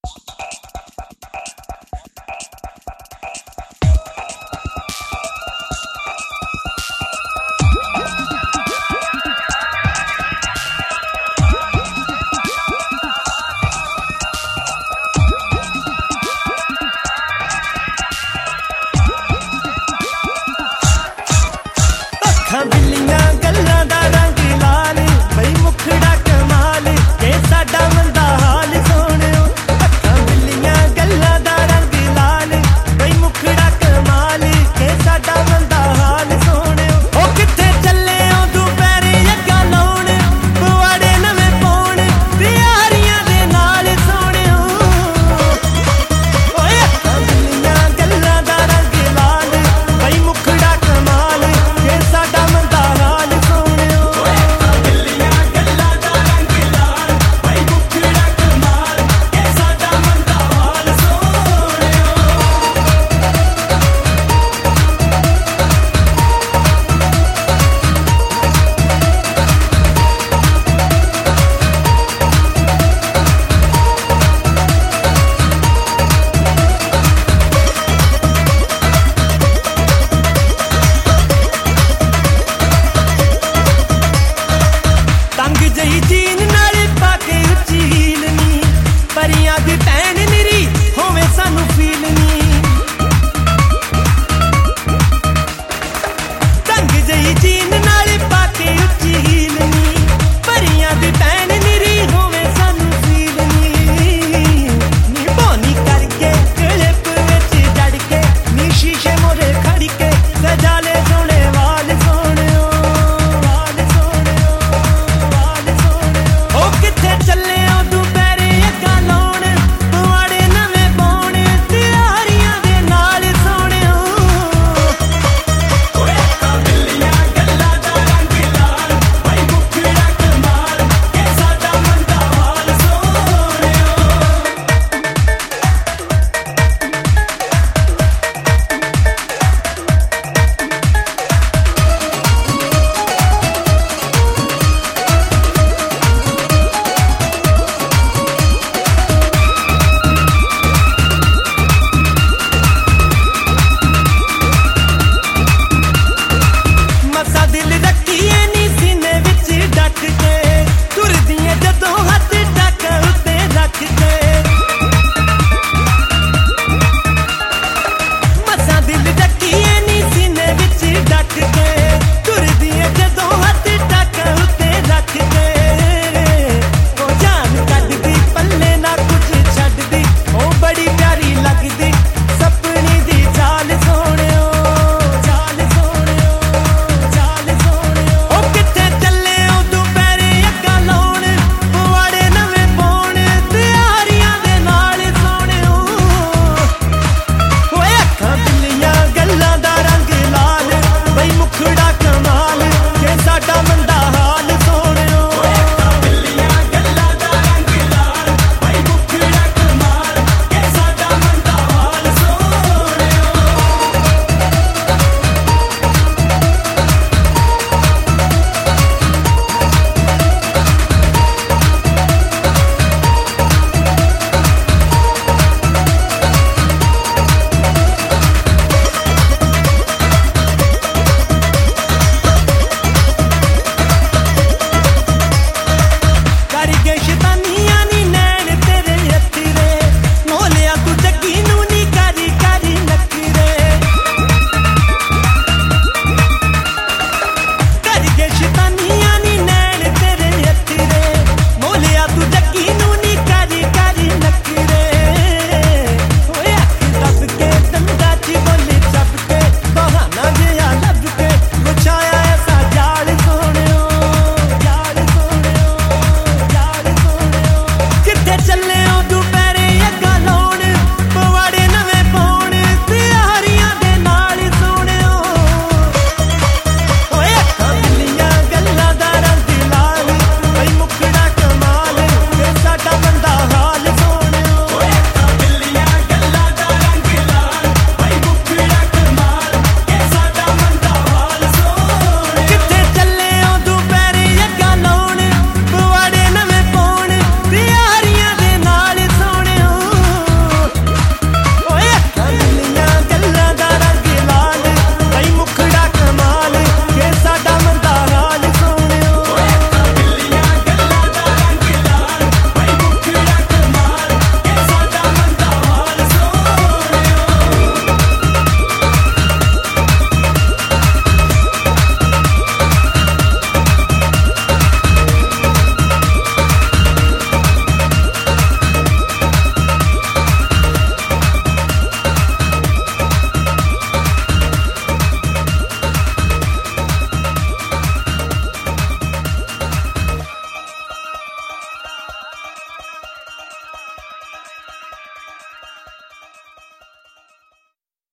बिल्लियां गल्लां दा रंग लाल बई मुखड़ा कमाल के साडा मंदा हाल सोहणियो। अखां बिल्लियां गल्लां दा रंग लाल बई मुखड़ा कमाल के साडा मंदा हाल सोहणियो। ओ किथे चले ओ दुपहरे अग्गा लाउण पवाड़े नवें पाउण तियारियां दे नाल सोहणियो। ओए अखां बिल्लियां गल्लां दा रंग लाल बई मुखड़ा कमाल के साडा जीन नाल पाके उच्ची हील नी परियां दी